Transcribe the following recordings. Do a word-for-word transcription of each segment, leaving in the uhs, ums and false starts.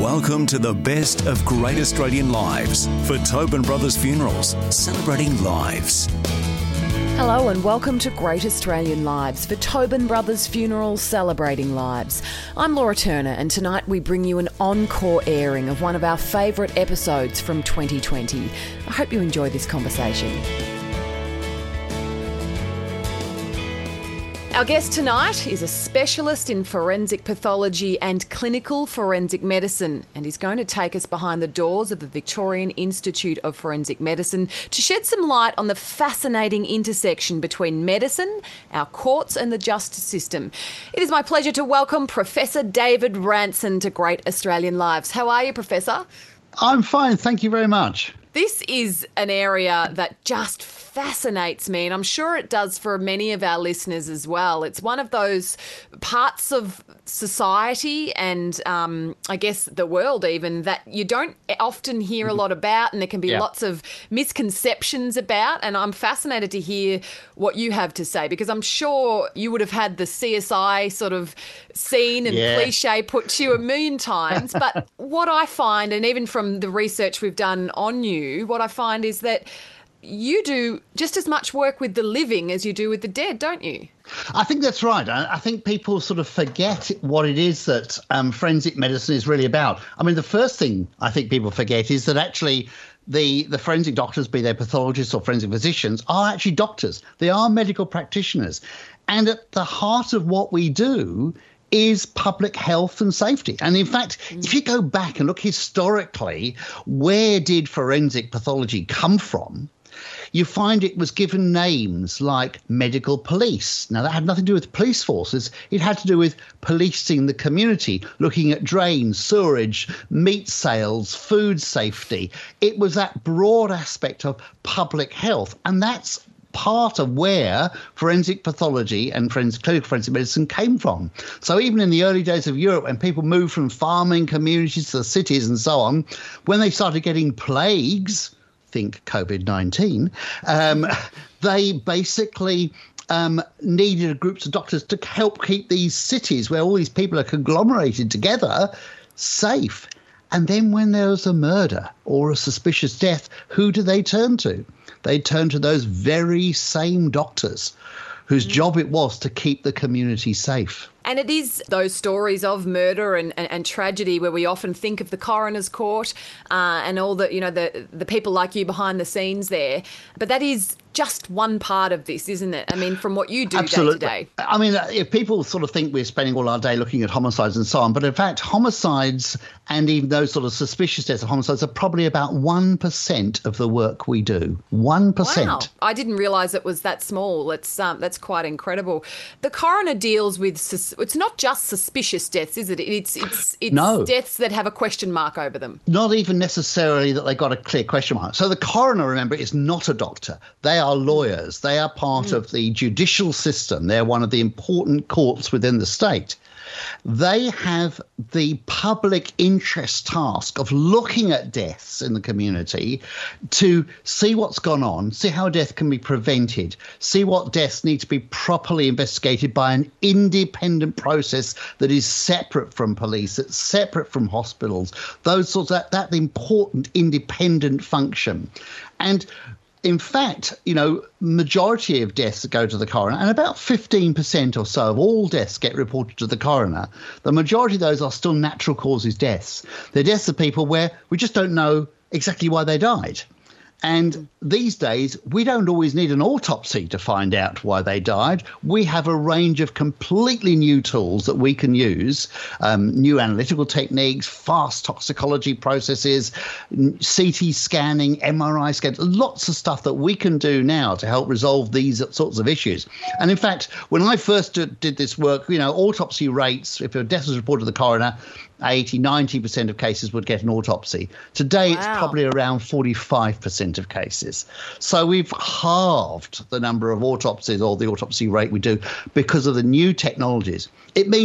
Welcome to the best of Great Australian Lives for Tobin Brothers Funerals, celebrating lives. Hello and welcome to Great Australian Lives for Tobin Brothers Funerals, celebrating lives. I'm Laura Turner and tonight we bring you an encore airing of one of our favourite episodes from twenty twenty. I hope you enjoy this conversation. Our guest tonight is a specialist in forensic pathology and clinical forensic medicine, and he's going to take us behind the doors of the Victorian Institute of Forensic Medicine to shed some light on the fascinating intersection between medicine, our courts and the justice system. It is my pleasure to welcome Professor David Ranson to Great Australian Lives. How are you, Professor? I'm fine, thank you very much. This is an area that just fascinates me, and I'm sure it does for many of our listeners as well. It's one of those parts of society and um, I guess the world even that you don't often hear a lot about, and there can be yeah. lots of misconceptions about, and I'm fascinated to hear what you have to say, because I'm sure you would have had the C S I sort of scene and yeah. cliche put to you a million times. But what I find, and even from the research we've done on you, what I find is that you do just as much work with the living as you do with the dead, don't you? I think that's right. I think people sort of forget what it is that um, forensic medicine is really about. I mean, the first thing I think people forget is that actually the, the forensic doctors, be they pathologists or forensic physicians, are actually doctors. They are medical practitioners. And at the heart of what we do is public health and safety. And in fact, if you go back and look historically, where did forensic pathology come from? You find it was given names like medical police. Now, that had nothing to do with police forces. It had to do with policing the community, looking at drains, sewerage, meat sales, food safety. It was that broad aspect of public health. And that's part of where forensic pathology and forensic, clinical forensic medicine came from. So even in the early days of Europe, when people moved from farming communities to the cities and so on, when they started getting plagues, think COVID nineteen, um, they basically um, needed groups of doctors to help keep these cities where all these people are conglomerated together safe. And then when there was a murder or a suspicious death, who do they turn to? They turn to those very same doctors whose job it was to keep the community safe. And it is those stories of murder and, and, and tragedy where we often think of the coroner's court uh, and all the, you know, the the people like you behind the scenes there. But that is just one part of this, isn't it? I mean, from what you do Absolutely. day to day. I mean, if people sort of think we're spending all our day looking at homicides and so on, but in fact, homicides and even those sort of suspicious deaths of homicides are probably about one percent of the work we do. one percent. Wow. I didn't realise it was that small. It's, um, that's quite incredible. The coroner deals with sus- it's not just suspicious deaths, is it? It's it's it's no. deaths that have a question mark over them. Not even necessarily that they got a clear question mark. So the coroner, remember, is not a doctor. They are lawyers. They are part mm. of the judicial system. They're one of the important courts within the state. They have the public interest task of looking at deaths in the community to see what's gone on, see how death can be prevented, see what deaths need to be properly investigated by an independent process that is separate from police, that's separate from hospitals, those sorts of that, that important independent function. And in fact, you know, majority of deaths that go to the coroner, and about fifteen percent or so of all deaths get reported to the coroner, the majority of those are still natural causes deaths. They're deaths of people where we just don't know exactly why they died. And these days, we don't always need an autopsy to find out why they died. We have a range of completely new tools that we can use, um, new analytical techniques, fast toxicology processes, C T scanning, M R I scans, lots of stuff that we can do now to help resolve these sorts of issues. And in fact, when I first did, did this work, you know, autopsy rates, if a death was reported to the coroner, eighty, ninety percent of cases would get an autopsy. Today, wow. It's probably around forty-five percent of cases. So we've halved the number of autopsies, or the autopsy rate we do, because of the new technologies. It means that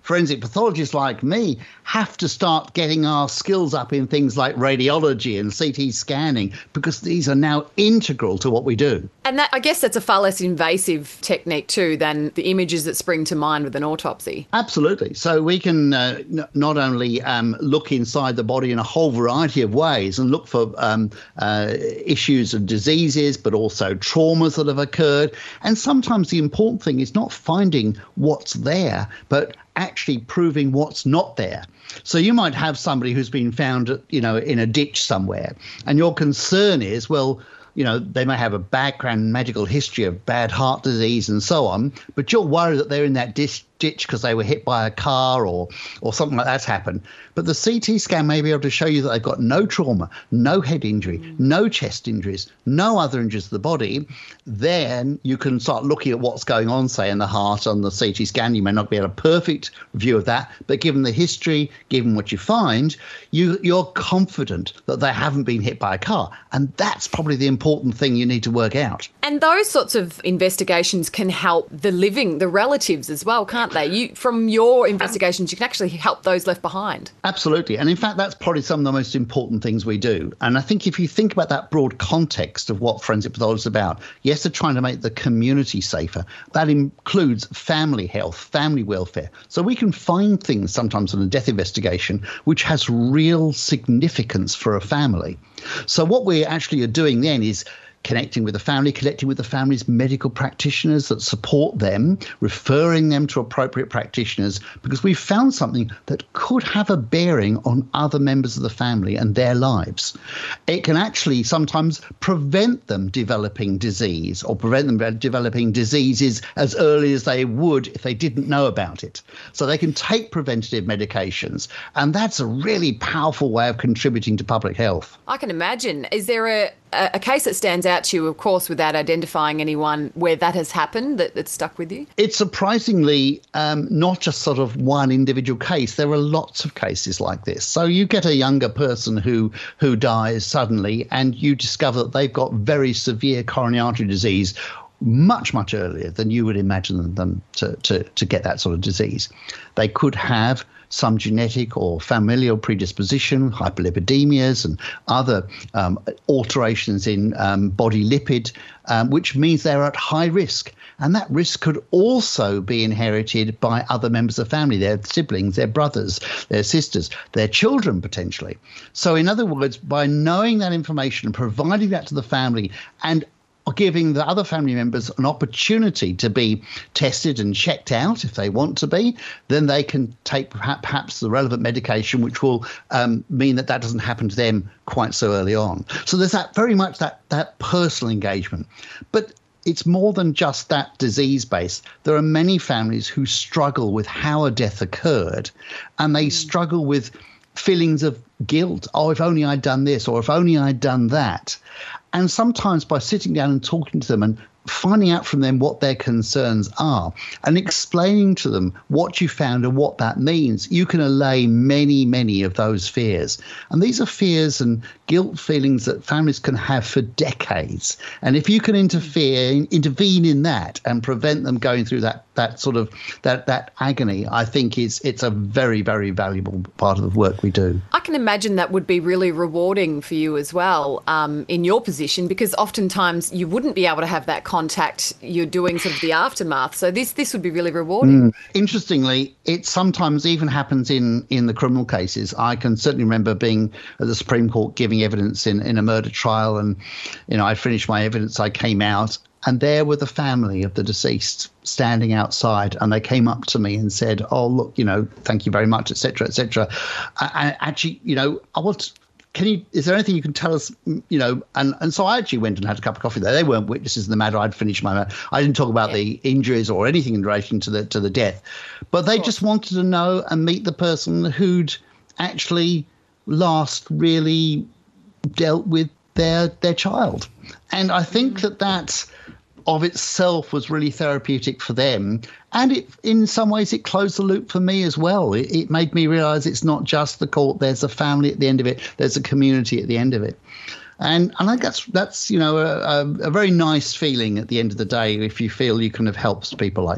forensic pathologists like me have to start getting our skills up in things like radiology and C T scanning, because these are now integral to what we do. And that, I guess that's a far less invasive technique too than the images that spring to mind with an autopsy. Absolutely. So we can uh, n- not only um, look inside the body in a whole variety of ways and look for um, uh, issues of diseases, but also traumas that have occurred. And sometimes the important thing is not finding what's there, but actually proving what's not there. So you might have somebody who's been found, you know, in a ditch somewhere, and your concern is, well, you know, they may have a background medical history of bad heart disease and so on, but you're worried that they're in that ditch because they were hit by a car or or something like that's happened. But the C T scan may be able to show you that they've got no trauma, no head injury, mm. no chest injuries, no other injuries to the body. Then you can start looking at what's going on, say, in the heart on the C T scan. You may not be able to a perfect view of that, but given the history, given what you find, you, you're confident that they haven't been hit by a car. And that's probably the important thing you need to work out. And those sorts of investigations can help the living, the relatives as well, can't they? You, from your investigations, you can actually help those left behind. Absolutely. And in fact, that's probably some of the most important things we do. And I think if you think about that broad context of what forensic pathology is about, yes, they're trying to make the community safer. That includes family health, family welfare. So we can find things sometimes in a death investigation which has real significance for a family. So what we actually are doing then is connecting with the family, connecting with the family's medical practitioners that support them, referring them to appropriate practitioners, because we've found something that could have a bearing on other members of the family and their lives. It can actually sometimes prevent them developing disease or prevent them developing diseases as early as they would if they didn't know about it. So they can take preventative medications, and that's a really powerful way of contributing to public health. I can imagine. Is there a a case that stands out to you, of course, without identifying anyone, where that has happened, that, that's stuck with you? It's surprisingly um, not just sort of one individual case. There are lots of cases like this. So you get a younger person who who dies suddenly, and you discover that they've got very severe coronary artery disease much, much earlier than you would imagine them to, to, to get that sort of disease. They could have some genetic or familial predisposition, hyperlipidemias and other um, alterations in um, body lipid, um, which means they're at high risk. And that risk could also be inherited by other members of the family, their siblings, their brothers, their sisters, their children potentially. So in other words, by knowing that information and providing that to the family and giving the other family members an opportunity to be tested and checked out if they want to be, then they can take perhaps the relevant medication, which will um, mean that that doesn't happen to them quite so early on. So there's that very much that that personal engagement. But it's more than just that disease base. There are many families who struggle with how a death occurred, and they struggle with feelings of guilt. Oh, if only I'd done this, or if only I'd done that. And sometimes by sitting down and talking to them and finding out from them what their concerns are and explaining to them what you found and what that means, you can allay many, many of those fears. And these are fears and guilt feelings that families can have for decades. And if you can interfere, intervene in that and prevent them going through that that sort of that that agony, I think it's it's a very, very valuable part of the work we do. I can imagine that would be really rewarding for you as well, um, in your position, because oftentimes you wouldn't be able to have that contact. You're doing sort of the aftermath. So this this would be really rewarding. Mm. Interestingly, it sometimes even happens in, in the criminal cases. I can certainly remember being at the Supreme Court giving evidence in, in a murder trial, and you know, I finished my evidence, I came out, and there were the family of the deceased standing outside, and they came up to me and said, oh, look, you know, thank you very much, et cetera, et cetera. I, I actually, you know, I want, can you, is there anything you can tell us, you know, and, and so I actually went and had a cup of coffee there. They weren't witnesses in the matter. I'd finished my matter. I didn't talk about yeah. the injuries or anything in relation to the, to the death, but they just wanted to know and meet the person who'd actually last really dealt with their, their child. And I think mm. that that's, of itself was really therapeutic for them. And it, in some ways, it closed the loop for me as well. It, it made me realize it's not just the court. There's a family at the end of it. There's a community at the end of it. And, and I think that's, that's you know, a, a very nice feeling at the end of the day if you feel you can have helped people like that.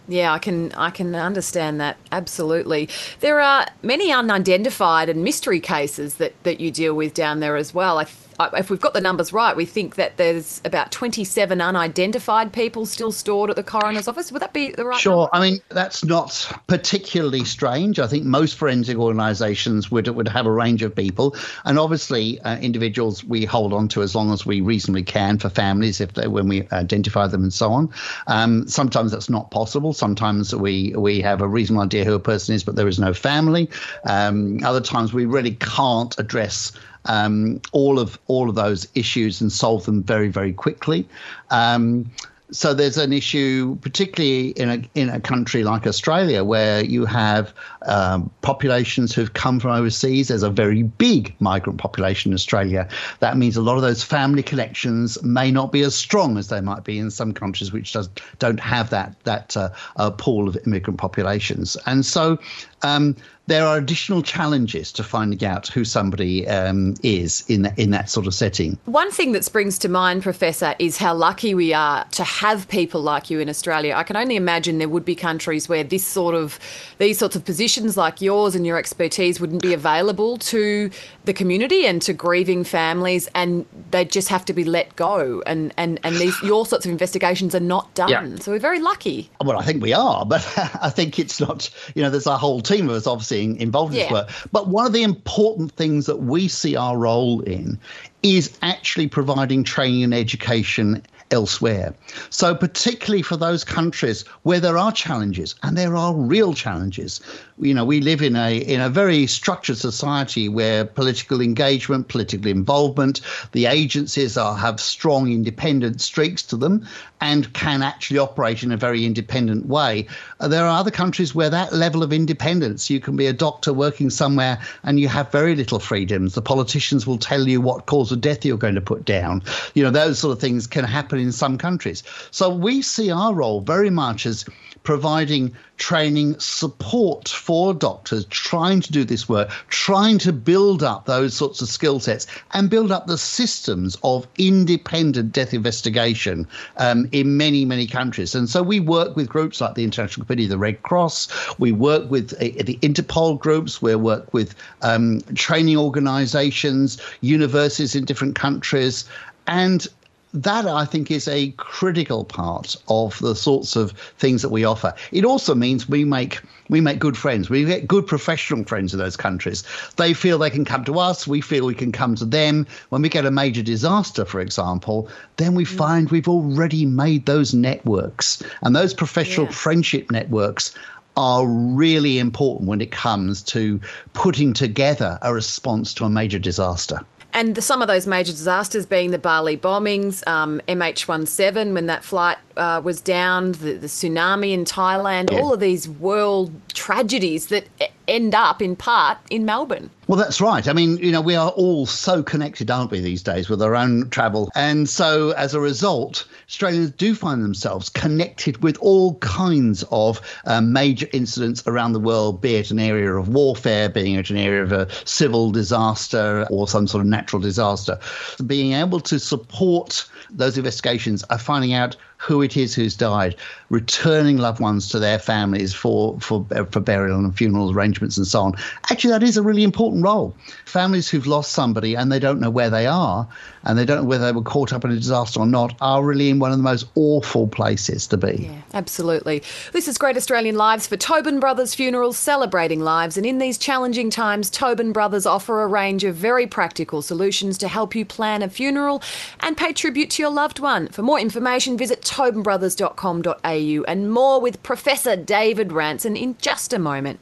Yeah, I can I can understand that, absolutely. There are many unidentified and mystery cases that, that you deal with down there as well. I, if we've got the numbers right, we think that there's about twenty-seven unidentified people still stored at the coroner's office. Would that be the right Sure. number? I mean, that's not particularly strange. I think most forensic organisations would would have a range of people. And obviously, uh, individuals we hold on to as long as we reasonably can for families if they, when we identify them and so on. Um, sometimes that's not possible. Sometimes we, we have a reasonable idea who a person is, but there is no family. Um, other times we really can't address Um, all of all of those issues and solve them very, very quickly. Um, so there's an issue, particularly in a in a country like Australia, where you have um, populations who've come from overseas. There's a very big migrant population in Australia. That means a lot of those family connections may not be as strong as they might be in some countries which does, don't have that that uh, uh, pool of immigrant populations. And so um, there are additional challenges to finding out who somebody um, is in that, in that sort of setting. One thing that springs to mind, Professor, is how lucky we are to have people like you in Australia. I can only imagine there would be countries where this sort of, these sorts of positions like yours and your expertise wouldn't be available to the community and to grieving families, and they'd just have to be let go. And, and, and these your sorts of investigations are not done. Yeah. So we're very lucky. Well, I think we are, but I think it's not, you know, there's a whole team of us obviously involved in Yeah. this work. But one of the important things that we see our role in is actually providing training and education elsewhere. So particularly for those countries where there are challenges, and there are real challenges. You know, we live in a in a very structured society where political engagement, political involvement, the agencies are have strong independent streaks to them and can actually operate in a very independent way. Uh, there are other countries where that level of independence, you can be a doctor working somewhere and you have very little freedoms. The politicians will tell you what cause of death you're going to put down. You know, those sort of things can happen in some countries. So we see our role very much as providing training support for doctors trying to do this work, trying to build up those sorts of skill sets and build up the systems of independent death investigation um, in many, many countries. And so we work with groups like the International Committee of the Red Cross. We work with uh, the Interpol groups. We work with um, training organisations, universities in different countries. And that, I think, is a critical part of the sorts of things that we offer. It also means we make we make good friends. We get good professional friends in those countries. They feel they can come to us. We feel we can come to them. When we get a major disaster, for example, then we find we've already made those networks. And those professional Yeah. friendship networks are really important when it comes to putting together a response to a major disaster. And the, some of those major disasters being the Bali bombings, um, M H seventeen when that flight uh, was down, the, the tsunami in Thailand, Yeah. all of these world tragedies that e- end up in part in Melbourne. Well, that's right. I mean, you know, we are all so connected, aren't we, these days with our own travel. And so as a result, Australians do find themselves connected with all kinds of um, major incidents around the world, be it an area of warfare, being it an area of a civil disaster or some sort of natural disaster. Being able to support those investigations are finding out who it is who's died, returning loved ones to their families for, for, for burial and funeral arrangements and so on. Actually, that is a really important role. Families who've lost somebody and they don't know where they are and they don't know whether they were caught up in a disaster or not are really in one of the most awful places to be. Yeah, absolutely. This is Great Australian Lives for Tobin Brothers Funerals, celebrating lives. And in these challenging times, Tobin Brothers offer a range of very practical solutions to help you plan a funeral and pay tribute to your loved one. For more information, visit tobin brothers dot com dot a u, and more with Professor David Ranson in just a moment.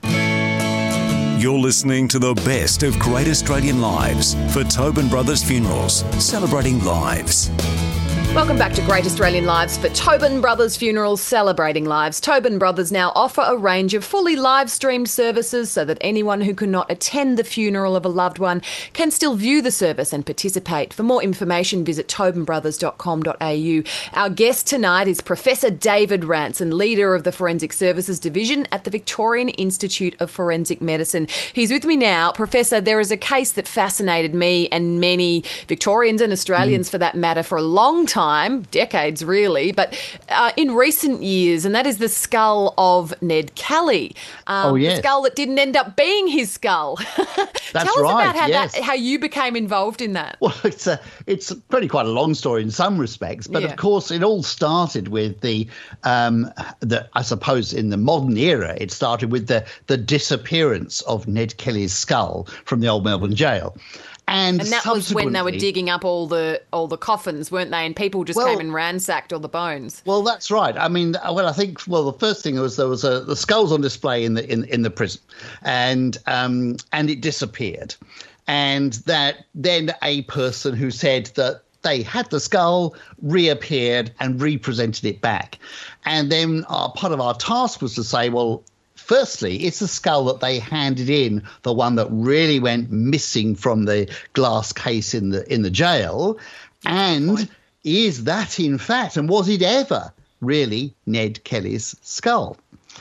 You're listening to the best of Great Australian Lives for Tobin Brothers Funerals, celebrating lives. Welcome back to Great Australian Lives for Tobin Brothers Funerals, celebrating lives. Tobin Brothers now offer a range of fully live-streamed services so that anyone who cannot attend the funeral of a loved one can still view the service and participate. For more information, visit tobin brothers dot com dot a u. Our guest tonight is Professor David Ranson, leader of the Forensic Services Division at the Victorian Institute of Forensic Medicine. He's with me now. Professor, there is a case that fascinated me and many Victorians and Australians, mm. for that matter, for a long time. time, decades really, but uh, in recent years, and that is the skull of Ned Kelly. Um, oh, yes. The skull that didn't end up being his skull. That's Tell us right, about how, yes. that, how you became involved in that. Well, it's a, it's pretty quite a long story in some respects, but Yeah. of course it all started with the, um, the I suppose in the modern era, it started with the, the disappearance of Ned Kelly's skull from the old Melbourne jail. And, And that was when they were subsequently- digging up all the all the coffins, weren't they? And people just Well- came and ransacked all the bones. Well, that's right. I mean, well, I think well, the first thing was there was a the skulls on display in the in, in the prison, and um and it disappeared, and that then a person who said that they had the skull reappeared and represented it back, and then our, part of our task was to say, well, firstly, it's the skull that they handed in, the one that really went missing from the glass case in the in the jail, and is that in fact, and was it ever really Ned Kelly's skull?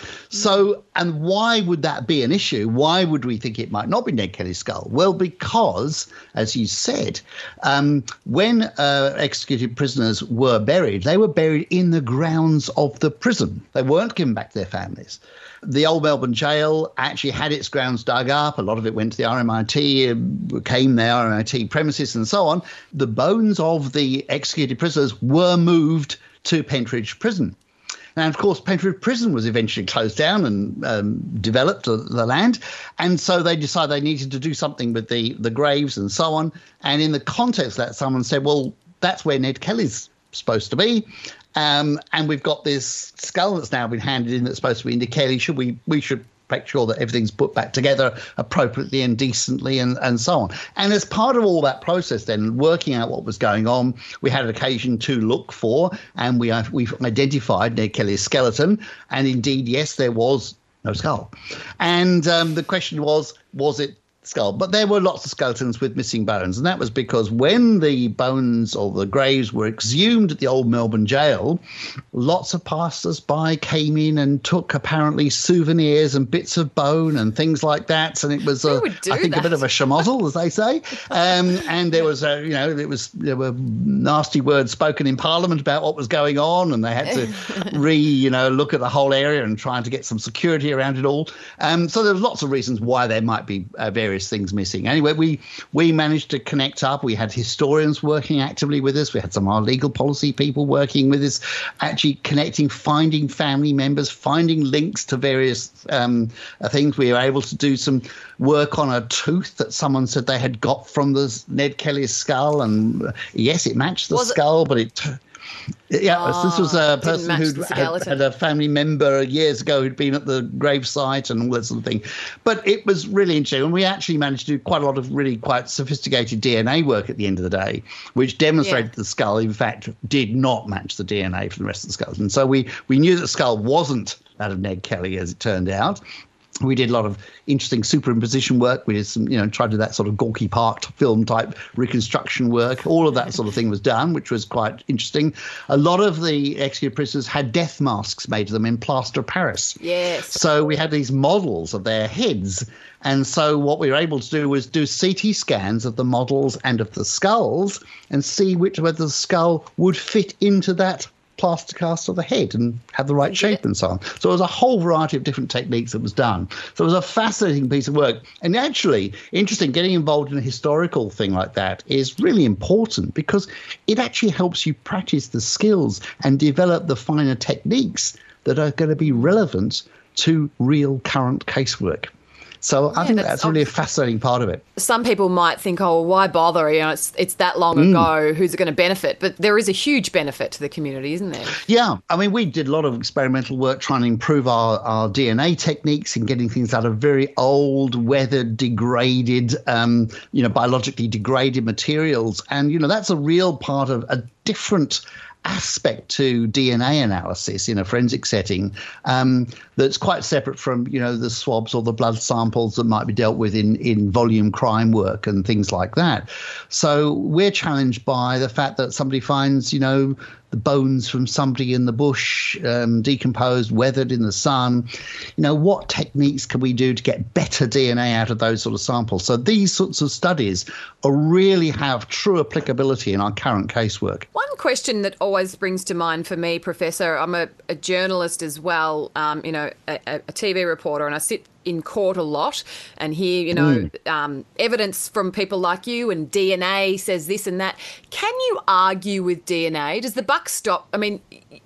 So, and why would that be an issue? Why would we think it might not be Ned Kelly's skull? Well, because, as you said, um, when uh, executed prisoners were buried, they were buried in the grounds of the prison. They weren't given back to their families. The old Melbourne jail actually had its grounds dug up. A lot of it went to the R M I T, came the R M I T premises and so on. The bones of the executed prisoners were moved to Pentridge Prison. And, of course, Pentridge Prison was eventually closed down and um, developed the, the land. And so they decided they needed to do something with the, the graves and so on. And in the context of that, someone said, well, that's where Ned Kelly's supposed to be. Um, and we've got this skull that's now been handed in that's supposed to be Ned Kelly. Should we, we should make sure that everything's put back together appropriately and decently and, and so on. And as part of all that process then, working out what was going on, we had an occasion to look for, and we, we've identified Ned Kelly's skeleton. And indeed, yes, there was no skull. And um, the question was, was it skull? But there were lots of skeletons with missing bones, and that was because when the bones or the graves were exhumed at the old Melbourne jail, lots of passers-by came in and took apparently souvenirs and bits of bone and things like that, and it was Who uh, would do I think that? a bit of a schmozzle, as they say. Um, and there was a, you know, it was there were nasty words spoken in Parliament about what was going on, and they had to re, you know, look at the whole area and trying to get some security around it all. Um, so there was lots of reasons why there might be uh, various things missing. Anyway, we we managed to connect up. We had historians working actively with us. We had some of our legal policy people working with us, actually connecting, finding family members, finding links to various um, uh, things. We were able to do some work on a tooth that someone said they had got from the Ned Kelly's skull, and uh, yes, it matched the Was it- skull, but it. Yeah, Oh, this was a didn't person match who'd the had, skeleton. had a family member years ago who'd been at the gravesite and all that sort of thing. But it was really interesting. And we actually managed to do quite a lot of really quite sophisticated D N A work at the end of the day, which demonstrated Yeah. the skull, in fact, did not match the D N A from the rest of the skulls. And so we, we knew that the skull wasn't that of Ned Kelly, as it turned out. We did a lot of interesting superimposition work. We did some, you know, tried to do that sort of Gorky Park film type reconstruction work. All of that sort of thing was done, which was quite interesting. A lot of the executed prisoners had death masks made to them in plaster of Paris. Yes. So we had these models of their heads. And so what we were able to do was do C T scans of the models and of the skulls and see which whether the skull would fit into that plaster cast of the head and have the right shape and so on. So it was a whole variety of different techniques that was done. So it was a fascinating piece of work. And actually, interesting, getting involved in a historical thing like that is really important because it actually helps you practice the skills and develop the finer techniques that are going to be relevant to real current casework. So I Yeah, think that's that's really a fascinating part of it. Some people might think, oh, why bother? You know, it's it's that long Mm. ago. Who's it going to benefit? But there is a huge benefit to the community, isn't there? Yeah, I mean, we did a lot of experimental work trying to improve our, our D N A techniques and getting things out of very old, weathered, degraded, um, you know, biologically degraded materials. And, you know, that's a real part of a different aspect to D N A analysis in a forensic setting um, that's quite separate from, you know, the swabs or the blood samples that might be dealt with in, in volume crime work and things like that. So we're challenged by the fact that somebody finds, you know, the bones from somebody in the bush, um, decomposed, weathered in the sun. You know, what techniques can we do to get better D N A out of those sort of samples? So these sorts of studies are really have true applicability in our current casework. One question that always springs to mind for me, Professor, I'm a, a journalist as well, um, you know, a, a T V reporter, and I sit in court a lot and hear, you know, mm. um, evidence from people like you, and D N A says this and that. Can you argue with D N A? Does the buck stop? I mean,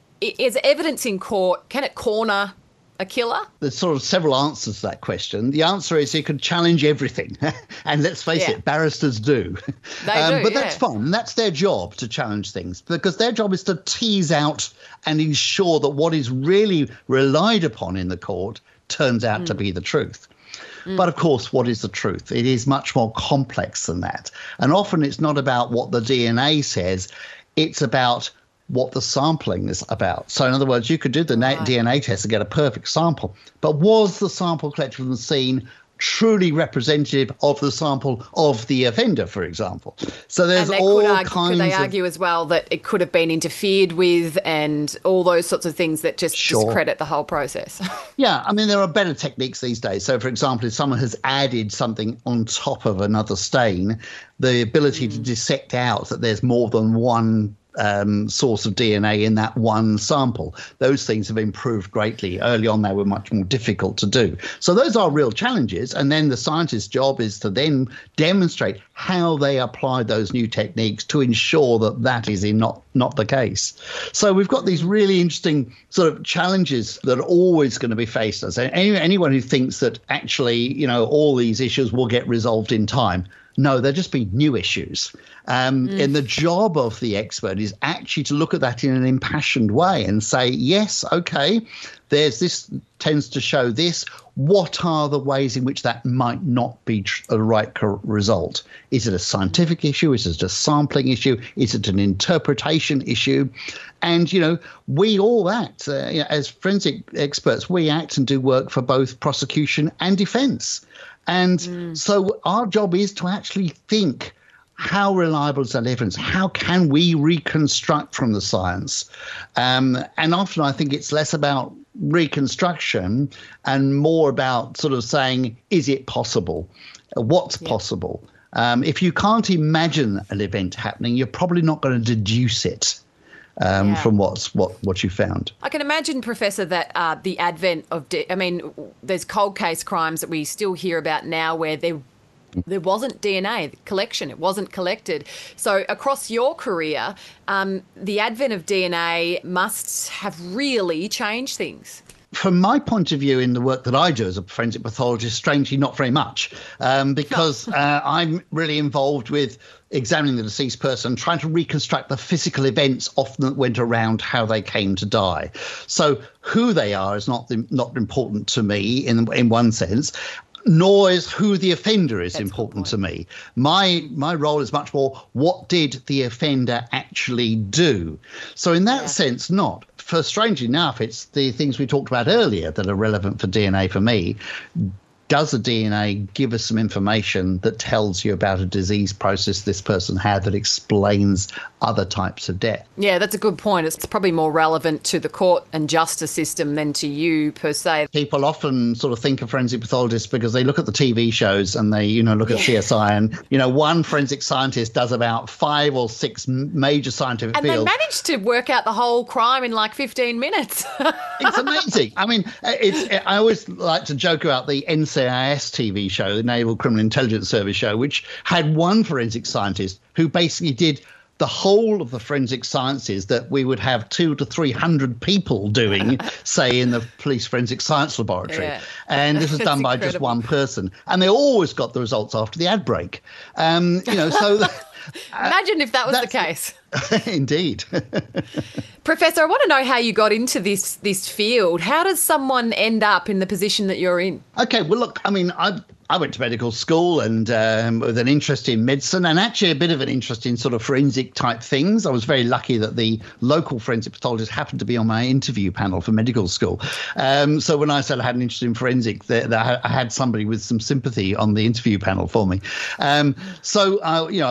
is evidence in court, can it corner a killer? There's sort of several answers to that question. The answer is you can challenge everything. And let's face yeah. it, barristers do. They um, do, But yeah. that's fine. That's their job, to challenge things, because their job is to tease out and ensure that what is really relied upon in the court turns out mm. to be the truth. Mm. But of course, what is the truth? It is much more complex than that. And often it's not about what the D N A says. It's about what the sampling is about. So in other words, you could do the right. D N A test and get a perfect sample. But was the sample collected from the scene truly representative of the sample of the offender, for example? So there's and they all could argue, kinds could they of... argue as well that it could have been interfered with and all those sorts of things that just Sure. discredit the whole process? Yeah, I mean, there are better techniques these days. So, for example, if someone has added something on top of another stain, the ability mm. to dissect out that there's more than one um, source of D N A in that one sample, those things have improved greatly. Early on, they were much more difficult to do. So those are real challenges. And then the scientist's job is to then demonstrate how they apply those new techniques to ensure that that is in not, not the case. So we've got these really interesting sort of challenges that are always going to be faced. As any, anyone who thinks that actually, you know, all these issues will get resolved in time, no, they'll just be new issues. Um, mm. And the job of the expert is actually to look at that in an impassioned way and say, yes, okay, there's this tends to show this. What are the ways in which that might not be tr- a right co- result? Is it a scientific issue? Is it a sampling issue? Is it an interpretation issue? And, you know, we all act, uh, you know, as forensic experts, we act and do work for both prosecution and defence. And mm. so our job is to actually think, how reliable is that evidence? How can we reconstruct from the science? Um, and often I think it's less about reconstruction and more about sort of saying, is it possible? What's yeah. possible? Um, if you can't imagine an event happening, you're probably not going to deduce it. Um, yeah. From what's what what you found. I can imagine, Professor, that uh, the advent of, de- I mean, there's cold case crimes that we still hear about now where there there wasn't D N A collection, it wasn't collected. So across your career, um, the advent of D N A must have really changed things. From my point of view in the work that I do as a forensic pathologist, strangely not very much, um, because uh, I'm really involved with examining the deceased person, trying to reconstruct the physical events often that went around how they came to die. So who they are is not not important to me in in one sense, nor is who the offender is That's important to me. My my role is much more, what did the offender actually do? So in that yeah. sense, not. For strangely enough, it's the things we talked about earlier that are relevant for D N A for me. Does the D N A give us some information that tells you about a disease process this person had that explains other types of death? Yeah, that's a good point. It's probably more relevant to the court and justice system than to you per se. People often sort of think of forensic pathologists because they look at the T V shows and they, you know, look at yeah. C S I and, you know, one forensic scientist does about five or six major scientific and fields. And they managed to work out the whole crime in like fifteen minutes. It's amazing. I mean, it's. I always like to joke about the N C I S T V show, the Naval Criminal Intelligence Service show, which had one forensic scientist who basically did the whole of the forensic sciences that we would have two to three hundred people doing, say, in the police forensic science laboratory. Yeah. And this was done by incredible. just one person. And they always got the results after the ad break. Um, you know, so imagine if that was the case. Indeed. Professor, I want to know how you got into this this field. How does someone end up in the position that you're in? Okay, well, look, I mean, I I went to medical school and um, with an interest in medicine and actually a bit of an interest in sort of forensic type things. I was very lucky that the local forensic pathologist happened to be on my interview panel for medical school. Um, so when I said I had an interest in forensic, that I had somebody with some sympathy on the interview panel for me. Um, so, uh, you know, I went to medical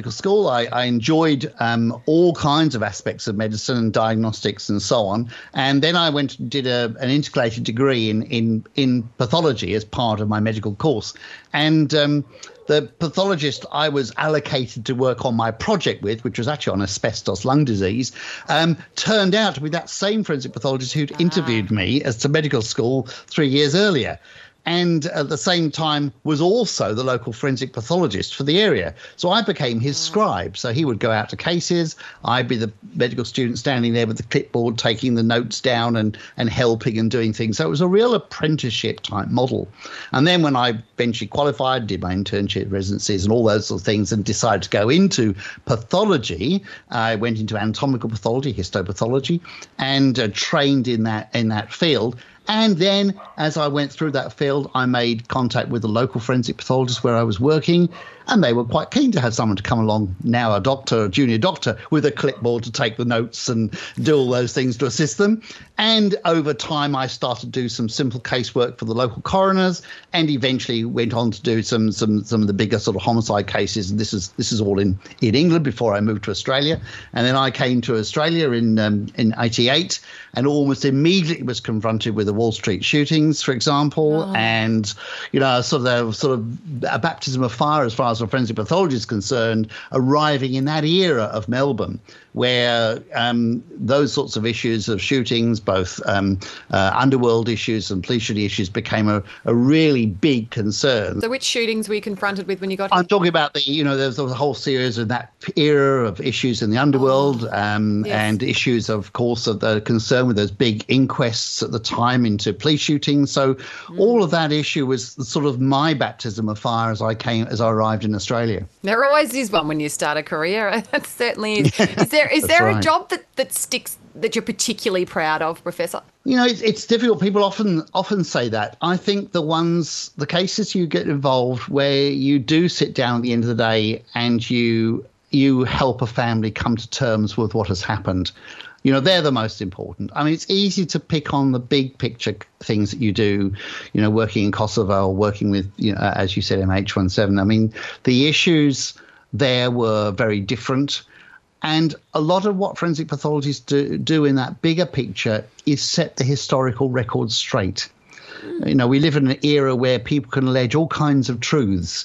medical school. I, I enjoyed um, all kinds of aspects of medicine and diagnostics and so on. And then I went and did a, an integrated degree in, in, in pathology as part of my medical course. And um, the pathologist I was allocated to work on my project with, which was actually on asbestos lung disease, um, turned out to be that same forensic pathologist who'd ah. interviewed me as to medical school three years earlier. And at the same time was also the local forensic pathologist for the area. So I became his scribe. So he would go out to cases. I'd be the medical student standing there with the clipboard, taking the notes down and, and helping and doing things. So it was a real apprenticeship type model. And then when I eventually qualified, did my internship residencies and all those sort of things and decided to go into pathology, I went into anatomical pathology, histopathology, and uh, trained in that in that field. And then as I went through that field, I made contact with the local forensic pathologist where I was working, and they were quite keen to have someone to come along, now a doctor, a junior doctor, with a clipboard to take the notes and do all those things to assist them. And over time, I started to do some simple casework for the local coroners and eventually went on to do some some some of the bigger sort of homicide cases. And this is this is all in, in England before I moved to Australia. And then I came to Australia in um, in eighty-eight and almost immediately was confronted with the Wall Street shootings, for example, oh. and, you know, sort of, sort of a baptism of fire as far as a forensic pathologist is concerned, arriving in that era of Melbourne, where um, those sorts of issues of shootings, both um, uh, underworld issues and police shooting issues, became a, a really big concern. So which shootings were you confronted with when you got here? I'm talking about the, you know, there's a whole series of that era of issues in the underworld oh, um, yes. and issues, of course, of the concern with those big inquests at the time into police shootings. So mm. all of that issue was sort of my baptism of fire as I came, as I arrived in Australia. There always is one when you start a career. That certainly is. Is there Is there right. a job that, that sticks that you're particularly proud of, Professor? You know, it's, it's difficult. People often often say that. I think the ones, the cases you get involved where you do sit down at the end of the day and you you help a family come to terms with what has happened, you know, they're the most important. I mean, it's easy to pick on the big picture things that you do, you know, working in Kosovo or working with, you know, as you said, M H seventeen. I mean, the issues there were very different. And a lot of what forensic pathologists do, do in that bigger picture is set the historical record straight. Mm. You know, we live in an era where people can allege all kinds of truths.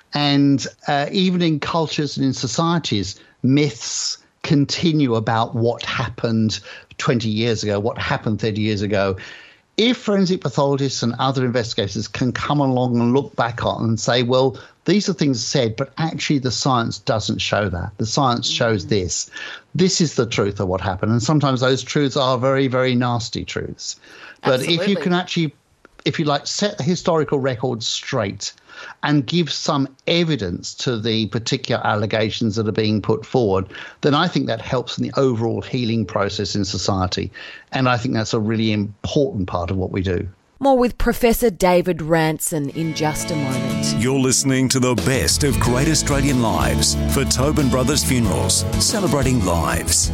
And uh, even in cultures and in societies, myths continue about what happened twenty years ago, what happened thirty years ago. If forensic pathologists and other investigators can come along and look back on and say, well, these are things said, but actually the science doesn't show that. The science shows this. This is the truth of what happened. And sometimes those truths are very, very nasty truths. But Absolutely. If you can actually, if you like, set the historical record straight and give some evidence to the particular allegations that are being put forward, then I think that helps in the overall healing process in society. And I think that's a really important part of what we do. More with Professor David Ranson in just a moment. You're listening to the best of Great Australian Lives for Tobin Brothers Funerals, celebrating lives.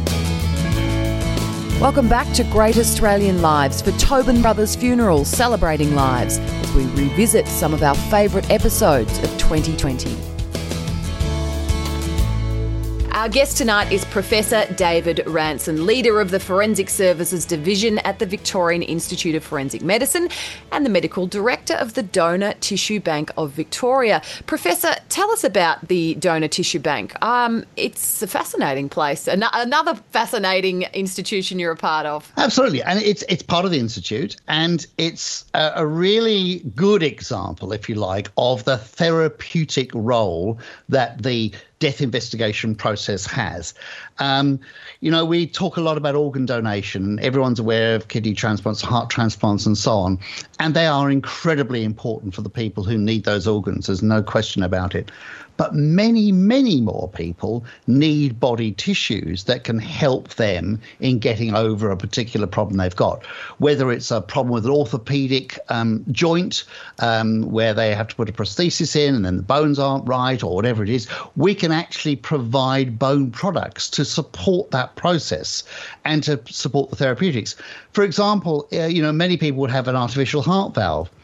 Welcome back to Great Australian Lives for Tobin Brothers Funerals, celebrating lives, as we revisit some of our favourite episodes of twenty twenty. Our guest tonight is Professor David Ranson, leader of the Forensic Services Division at the Victorian Institute of Forensic Medicine and the medical director of the Donor Tissue Bank of Victoria. Professor, tell us about the Donor Tissue Bank. Um, it's a fascinating place, An- another fascinating institution you're a part of. Absolutely, and it's it's part of the institute, and it's a, a really good example, if you like, of the therapeutic role that the death investigation process has. Um, you know, we talk a lot about organ donation. Everyone's aware of kidney transplants, heart transplants, and so on. And they are incredibly important for the people who need those organs. There's no question about it. But many, many more people need body tissues that can help them in getting over a particular problem they've got, whether it's a problem with an orthopedic um, joint um, where they have to put a prosthesis in and then the bones aren't right or whatever it is. We can actually provide bone products to support that process and to support the therapeutics. For example, uh, you know, many people would have an artificial heart valve.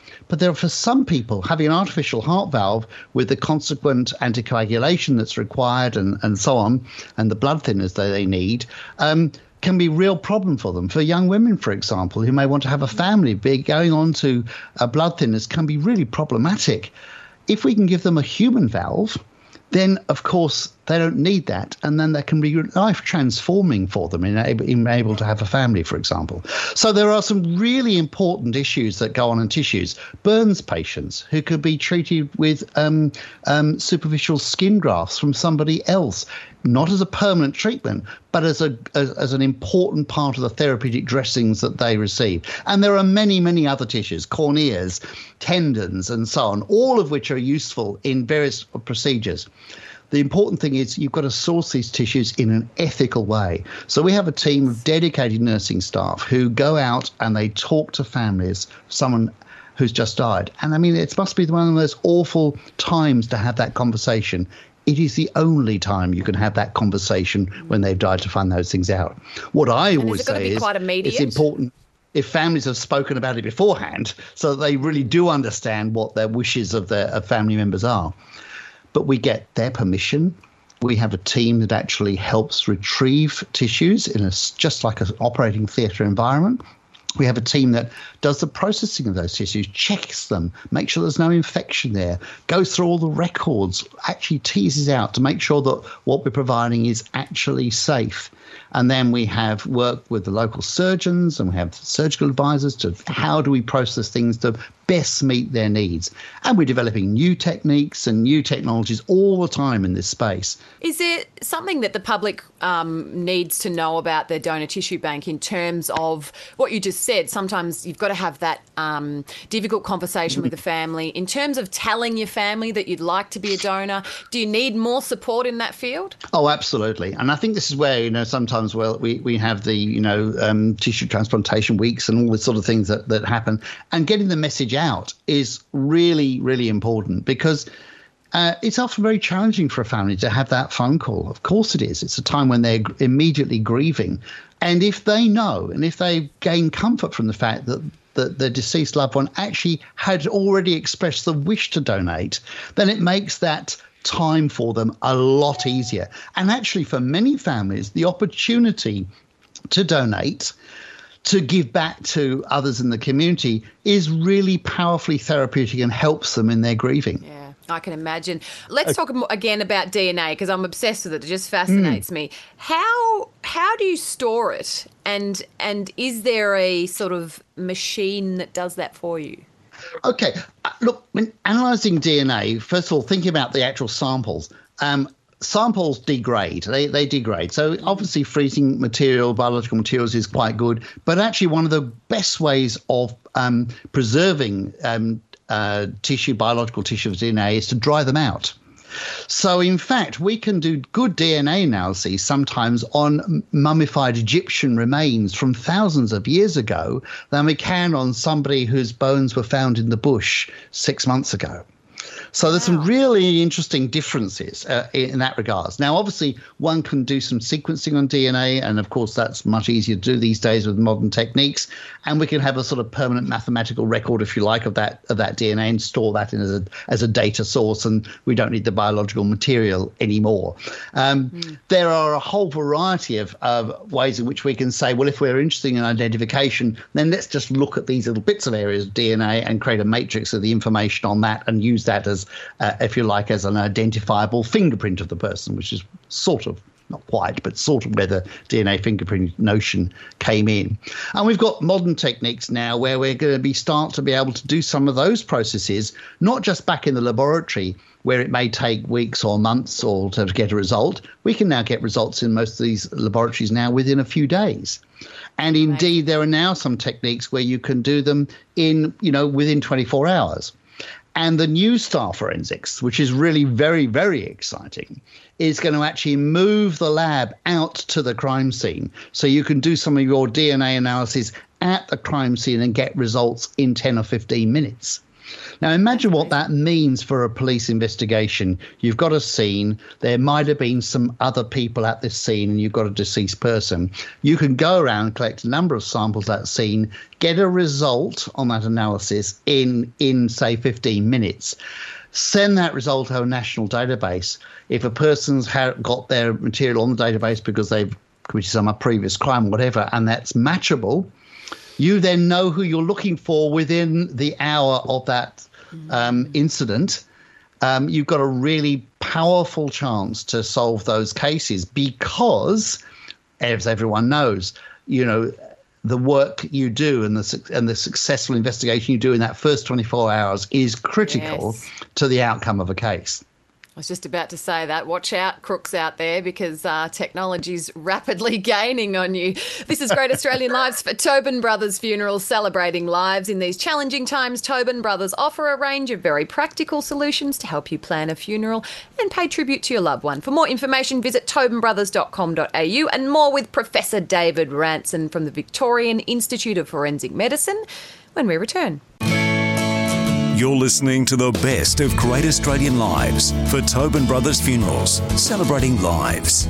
But there are, for some people, having an artificial heart valve with the consequent anticoagulation that's required and, and so on, and the blood thinners that they need, um, can be a real problem for them. For young women, for example, who may want to have a family, be going on to uh, blood thinners can be really problematic. If we can give them a human valve, then, of course, they don't need that. And then that can be life transforming for them in able, in able to have a family, for example. So there are some really important issues that go on in tissues. Burns patients who could be treated with um, um, superficial skin grafts from somebody else, not as a permanent treatment, but as a as, as an important part of the therapeutic dressings that they receive. And there are many, many other tissues, corneas, tendons, and so on, all of which are useful in various procedures. The important thing is you've got to source these tissues in an ethical way. So we have a team of dedicated nursing staff who go out and they talk to families, someone who's just died. And I mean, it must be one of those awful times to have that conversation. It is the only time you can have that conversation when they've died, to find those things out. What I and always is it say be is quite immediate? It's important if families have spoken about it beforehand, so that they really do understand what their wishes of their of family members are. But we get their permission. We have a team that actually helps retrieve tissues in a, just like an operating theatre environment. We have a team that does the processing of those tissues, checks them, makes sure there's no infection there, goes through all the records, actually teases out to make sure that what we're providing is actually safe. And then we have worked with the local surgeons and we have surgical advisors to how do we process things to best meet their needs. And we're developing new techniques and new technologies all the time in this space. Is there something that the public um, needs to know about their donor tissue bank in terms of what you just said? Sometimes you've got to have that um, difficult conversation with the family. In terms of telling your family that you'd like to be a donor, do you need more support in that field? Oh, absolutely. And I think this is where, you know, sometimes well, we, we have the, you know, um, tissue transplantation weeks and all the sort of things that, that happen. And getting the message out is really, really important because uh, it's often very challenging for a family to have that phone call. Of course it is. It's a time when they're immediately grieving. And if they know and if they gain comfort from the fact that that the deceased loved one actually had already expressed the wish to donate, then it makes that time for them a lot easier. And actually, for many families, the opportunity to donate, to give back to others in the community, is really powerfully therapeutic and helps them in their grieving. Yeah, I can imagine. Let's talk again about D N A because I'm obsessed with it. It just fascinates mm. me. How how do you store it? And and is there a sort of machine that does that for you? Okay, look, when analysing D N A, first of all, thinking about the actual samples, um, samples degrade. They they degrade. So obviously freezing material, biological materials is quite good, but actually one of the best ways of um, preserving um, uh, tissue, biological tissue of D N A is to dry them out. So, in fact, we can do good D N A analyses sometimes on mummified Egyptian remains from thousands of years ago than we can on somebody whose bones were found in the bush six months ago. So there's wow. some really interesting differences uh, in that regards. Now, obviously, one can do some sequencing on D N A, and of course, that's much easier to do these days with modern techniques. And we can have a sort of permanent mathematical record, if you like, of that of that D N A and store that in as a as a data source, and we don't need the biological material anymore. Um, mm. There are a whole variety of, of ways in which we can say, well, if we're interested in identification, then let's just look at these little bits of areas of D N A and create a matrix of the information on that and use that as Uh, if you like, as an identifiable fingerprint of the person, which is sort of, not quite, but sort of where the D N A fingerprint notion came in. And we've got modern techniques now where we're going to be start to be able to do some of those processes, not just back in the laboratory where it may take weeks or months or to get a result. We can now get results in most of these laboratories now within a few days. And indeed, there are now some techniques where you can do them in, you know, within twenty-four hours. And the new star forensics, which is really very, very exciting, is going to actually move the lab out to the crime scene. So you can do some of your D N A analysis at the crime scene and get results in ten or fifteen minutes. Now, imagine what that means for a police investigation. You've got a scene. There might have been some other people at this scene, and you've got a deceased person. You can go around, collect a number of samples at that scene, get a result on that analysis in, in say, fifteen minutes. Send that result to a national database. If a person's ha- got their material on the database because they've committed some previous crime or whatever, and that's matchable, you then know who you're looking for within the hour of that um, incident. Um, you've got a really powerful chance to solve those cases because, as everyone knows, you know, the work you do and the and the successful investigation you do in that first twenty-four hours is critical yes. to the outcome of a case. I was just about to say that. Watch out, crooks out there, because uh, technology's rapidly gaining on you. This is Great Australian Lives for Tobin Brothers Funerals, celebrating lives in these challenging times. Tobin Brothers offer a range of very practical solutions to help you plan a funeral and pay tribute to your loved one. For more information, visit tobin brothers dot com dot a u, and more with Professor David Ranson from the Victorian Institute of Forensic Medicine when we return. You're listening to the best of Great Australian Lives for Tobin Brothers Funerals, celebrating lives.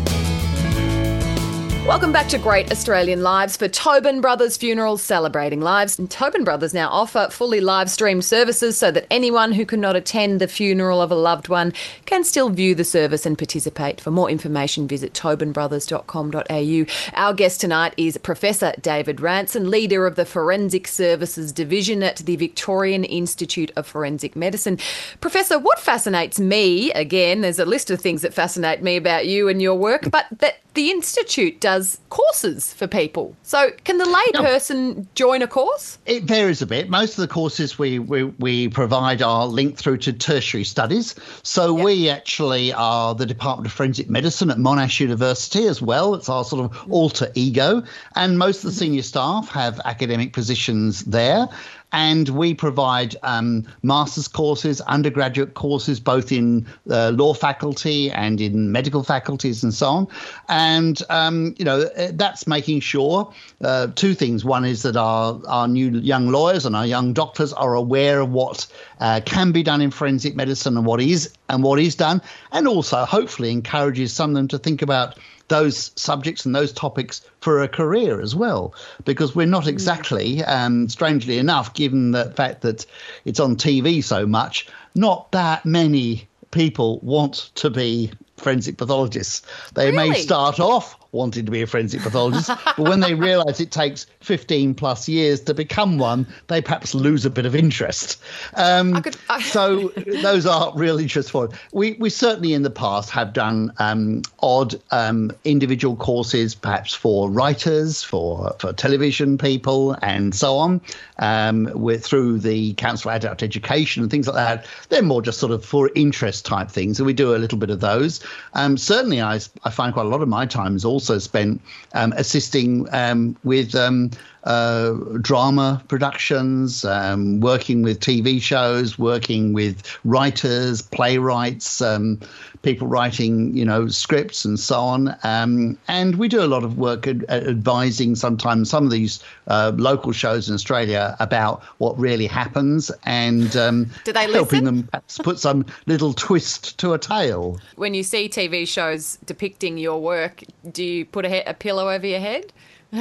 Welcome back to Great Australian Lives for Tobin Brothers Funerals, celebrating lives. And Tobin Brothers now offer fully live stream services so that anyone who cannot attend the funeral of a loved one can still view the service and participate. For more information, visit tobin brothers dot com dot a u. Our guest tonight is Professor David Ranson, leader of the Forensic Services Division at the Victorian Institute of Forensic Medicine. Professor, what fascinates me, again, there's a list of things that fascinate me about you and your work, but that the Institute does courses for people. So can the lay person join a course? It varies a bit. Most of the courses we we, we provide are linked through to tertiary studies. So yep. we actually are the Department of Forensic Medicine at Monash University as well. It's our sort of alter ego. And most of the senior staff have academic positions there. And we provide um, master's courses, undergraduate courses, both in uh, law faculty and in medical faculties and so on. And, um, you know, that's making sure uh, two things. One is that our, our new young lawyers and our young doctors are aware of what uh, can be done in forensic medicine and what is and what is done, and also hopefully encourages some of them to think about those subjects and those topics for a career as well, because we're not exactly, um, strangely enough, given the fact that it's on T V so much, not that many people want to be forensic pathologists. They really? may start off wanting to be a forensic pathologist, but when they realise it takes fifteen plus years to become one, they perhaps lose a bit of interest. Um, I could, I... so those are real interests for it. We, we certainly in the past have done um, odd um, individual courses, perhaps for writers, for, for television people and so on, um, with, through the Council for Adult Education and things like that. They're more just sort of for interest type things, and we do a little bit of those. Um, certainly I, I find quite a lot of my time is also spent um, assisting um, with um, uh, drama productions, um, working with T V shows, working with writers, playwrights, um, people writing, you know, scripts and so on. Um, and we do a lot of work ad- advising sometimes some of these uh, local shows in Australia about what really happens and um, do they helping listen? them perhaps put some little twist to a tale. When you see T V shows depicting your work, do you put a, he- a pillow over your head?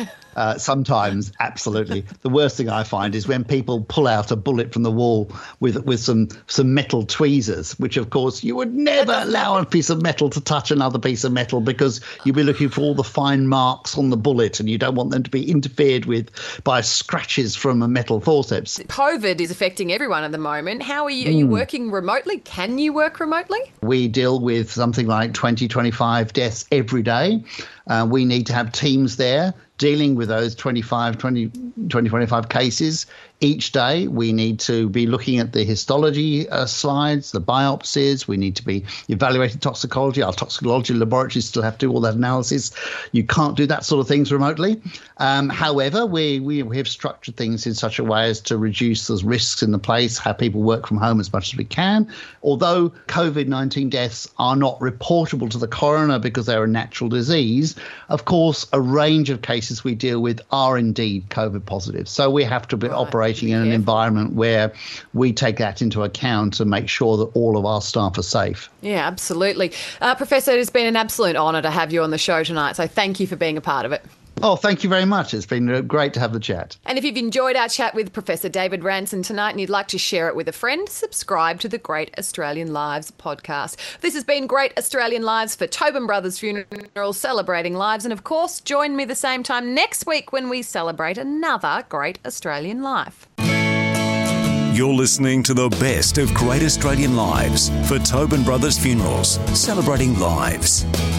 Uh, sometimes, absolutely. The worst thing I find is when people pull out a bullet from the wall with with some some metal tweezers, which of course you would never allow a piece of metal to touch another piece of metal because you'd be looking for all the fine marks on the bullet and you don't want them to be interfered with by scratches from a metal forceps. COVID is affecting everyone at the moment. How are you, are you working remotely? Can you work remotely? We deal with something like twenty, twenty-five deaths every day. Uh, we need to have teams there dealing with those twenty-five, twenty, twenty, twenty-five cases each day. We need to be looking at the histology uh, slides, the biopsies. We need to be evaluating toxicology. Our toxicology laboratories still have to do all that analysis. You can't do that sort of things remotely. Um, however, we, we we have structured things in such a way as to reduce those risks in the place, have people work from home as much as we can. Although COVID nineteen deaths are not reportable to the coroner because they're a natural disease, of course, a range of cases we deal with are indeed COVID positive. So we have to be, right. operate operating in an environment where we take that into account and make sure that all of our staff are safe. Yeah, absolutely. Uh, Professor, it has been an absolute honour to have you on the show tonight, so thank you for being a part of it. Oh, thank you very much. It's been great to have the chat. And if you've enjoyed our chat with Professor David Ranson tonight and you'd like to share it with a friend, subscribe to the Great Australian Lives podcast. This has been Great Australian Lives for Tobin Brothers Funeral, celebrating lives. And of course, join me the same time next week when we celebrate another Great Australian Life. You're listening to the best of Great Australian Lives for Tobin Brothers Funerals, celebrating lives.